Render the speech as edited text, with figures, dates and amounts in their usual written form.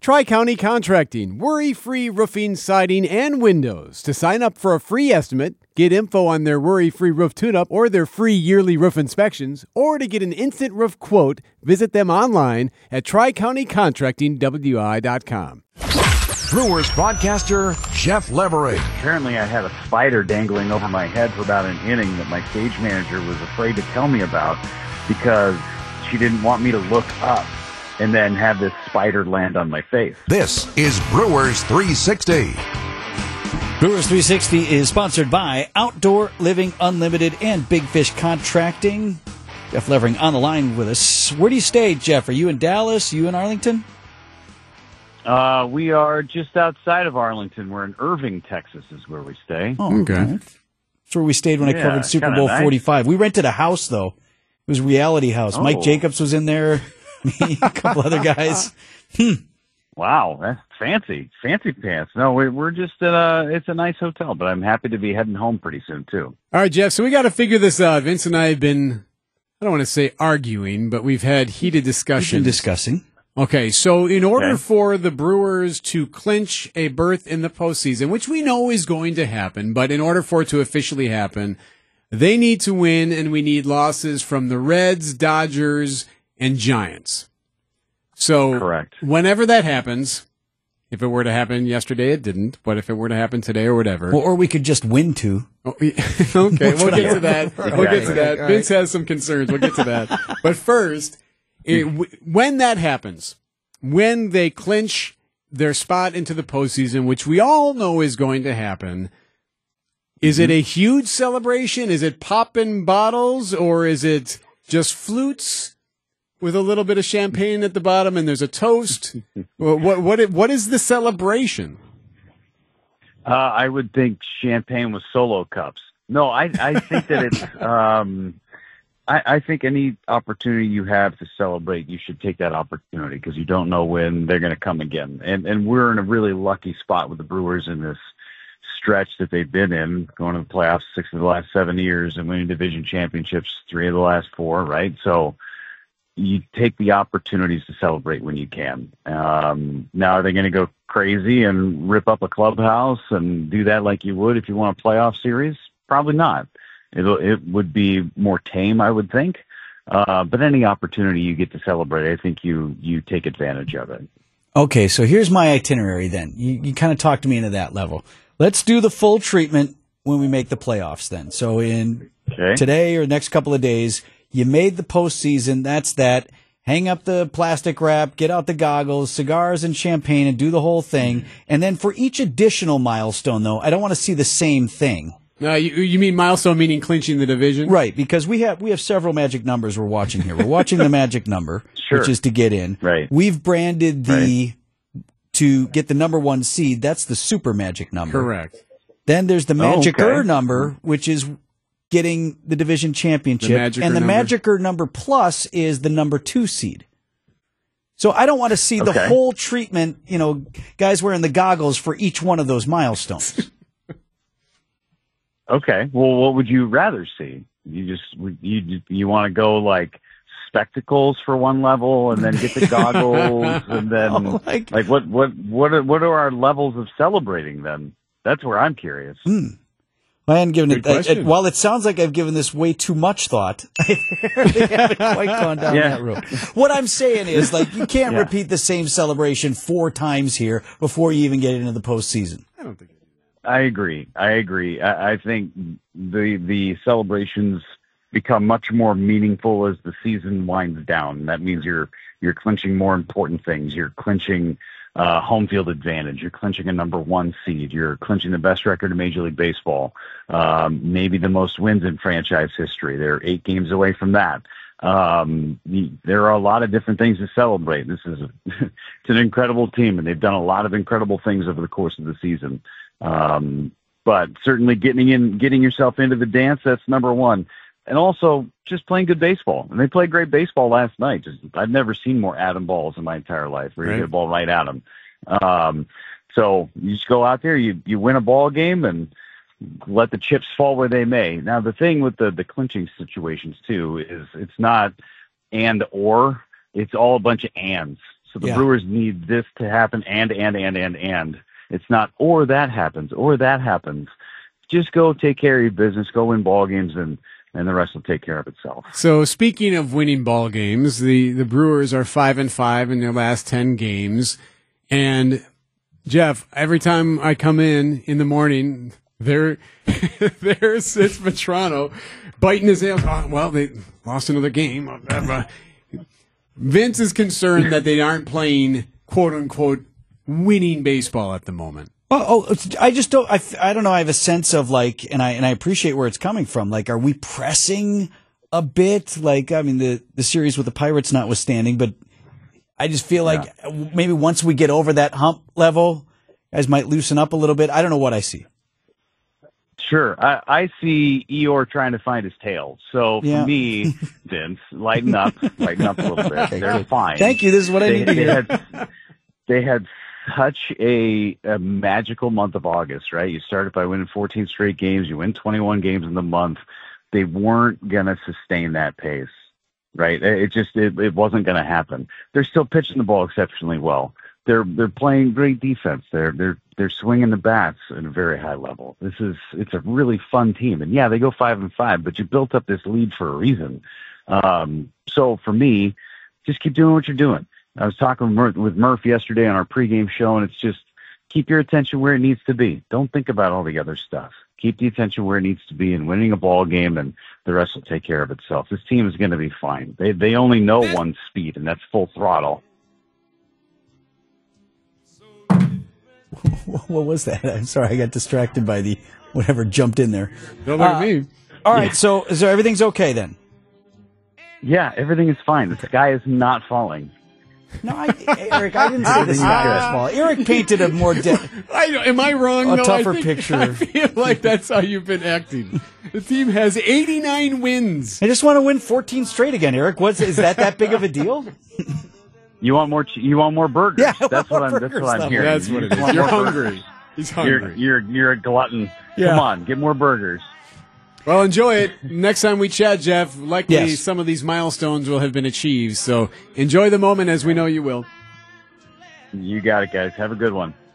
Tri-County Contracting, worry-free roofing, siding, and windows. To sign up for a free estimate, get info on their worry-free roof tune-up or their free yearly roof inspections, or to get an instant roof quote, visit them online at TriCountyContractingWI.com. Brewers broadcaster Jeff Leverett. Apparently I had a spider dangling over my head for about an inning that my stage manager was afraid to tell me about because she didn't want me to look up and then have this spider land on my face. This is Brewers 360. Brewers 360 is sponsored by Outdoor Living Unlimited and Big Fish Contracting. Jeff Levering on the line with us. Where do you stay, Jeff? Are you in Dallas? You in Arlington? We are just outside of Arlington. We're in Irving, Texas is where we stay. Oh, okay. That's where we stayed when I covered Super Bowl 45. We rented a house, though. It was a reality house. Oh. Mike Jacobs was in there. Me, a couple other guys. Wow, that's fancy. Fancy pants. No, we're just at it's a nice hotel, but I'm happy to be heading home pretty soon, too. All right, Jeff, so we got to figure this out. Vince and I have been, I don't want to say arguing, but we've had heated discussions. We've been discussing. Okay, so in order for the Brewers to clinch a berth in the postseason, which we know is going to happen, but in order for it to officially happen, they need to win, and we need losses from the Reds, Dodgers, and Giants. So correct. Whenever that happens, if it were to happen yesterday, it didn't, but if it were to happen today or whatever. Well, or we could just win two. Oh, okay, we'll get to that. We'll get to that. Right. Vince has some concerns. We'll get to that. But first, when that happens, when they clinch their spot into the postseason, which we all know is going to happen, is it a huge celebration? Is it popping bottles, or is it just flutes with a little bit of champagne at the bottom and there's a toast? What is the celebration? I would think champagne with Solo cups. No, I think that it's I think any opportunity you have to celebrate, you should take that opportunity because you don't know when they're going to come again. And we're in a really lucky spot with the Brewers in this stretch that they've been in, going to the playoffs 6 of the last 7 years and winning division championships 3 of the last 4, right? So you take the opportunities to celebrate when you can. Now, are they going to go crazy and rip up a clubhouse and do that like you would if you won a playoff series? Probably not. It would be more tame, I would think. But any opportunity you get to celebrate, I think you take advantage of it. Okay, so here's my itinerary then. You kind of talked me into that level. Let's do the full treatment when we make the playoffs then. So in today or next couple of days, you made the postseason. That's that. Hang up the plastic wrap, get out the goggles, cigars and champagne, and do the whole thing. And then for each additional milestone, though, I don't want to see the same thing. You mean milestone meaning clinching the division? Right, because we have several magic numbers we're watching here. We're watching the magic number, which is to get in. Right. We've branded to get the number 1 seed. That's the super magic number. Correct. Then there's the Magic-er number, which is getting the division championship. And the Magic-er number plus is the number 2 seed. So I don't want to see the whole treatment, guys wearing the goggles for each one of those milestones. Okay. Well, what would you rather see? You want to go like spectacles for one level and then get the goggles and then what are our levels of celebrating then? That's where I'm curious. I hadn't given it. While it sounds like I've given this way too much thought, I haven't quite gone down that road. What I'm saying is, you can't repeat the same celebration 4 times here before you even get into the postseason. I don't think. I agree. I think the celebrations become much more meaningful as the season winds down. That means you're clinching more important things. You're clinching home field advantage. You're clinching a number 1 seed. You're clinching the best record in Major League Baseball. Maybe the most wins in franchise history. They're 8 games away from that. There are a lot of different things to celebrate. This is it's an incredible team, and they've done a lot of incredible things over the course of the season. But certainly getting yourself into the dance, that's number 1. And also just playing good baseball. And they played great baseball last night. I've never seen more Adam balls in my entire life where you hit a ball right at them. So you just go out there, you win a ball game and let the chips fall where they may. Now, the thing with the clinching situations too is it's not and or, it's all a bunch of ands. So the Brewers need this to happen and. It's not or that happens. Just go take care of your business, go win ball games, and the rest will take care of itself. So speaking of winning ball games, the Brewers are 5-5 in their last 10 games. And Jeff, every time I come in the morning, there sits Vetrano biting his nails. Oh, well, they lost another game. Vince is concerned that they aren't playing quote unquote winning baseball at the moment. I just don't. I don't know. I have a sense of like, and I appreciate where it's coming from. Like, are we pressing a bit? Like, I mean, the series with the Pirates notwithstanding, but I just feel like maybe once we get over that hump level, guys might loosen up a little bit. I don't know what I see. Sure, I see Eeyore trying to find his tail. So for me, Vince, lighten up a little bit. They're fine. Thank you. This is what I need to hear. They had such a magical month of August, right? You started by winning 14 straight games. You win 21 games in the month. They weren't going to sustain that pace, right? It wasn't going to happen. They're still pitching the ball exceptionally well. They're playing great defense. They're swinging the bats at a very high level. It's a really fun team. And yeah, they go 5-5, but you built up this lead for a reason. So for me, just keep doing what you're doing. I was talking with Murph yesterday on our pregame show, and it's just keep your attention where it needs to be. Don't think about all the other stuff. Keep the attention where it needs to be and winning a ball game, and the rest will take care of itself. This team is going to be fine. They only know one speed, and that's full throttle. What was that? I'm sorry, I got distracted by the whatever jumped in there. Don't look at me. All right, so everything's okay then? Yeah, everything is fine. The sky is not falling. No, Eric, I didn't say the sky was falling. Eric painted a more am I wrong? Tougher picture. I feel like that's how you've been acting. The team has 89 wins. I just want to win 14 straight again, Eric. Is that big of a deal? You want more? You want more burgers? Yeah, that's what I'm hearing. That's what it is. You're hungry. He's hungry. You're a glutton. Yeah. Come on, get more burgers. Well, enjoy it. Next time we chat, Jeff, likely some of these milestones will have been achieved. So enjoy the moment, as we know you will. You got it, guys. Have a good one.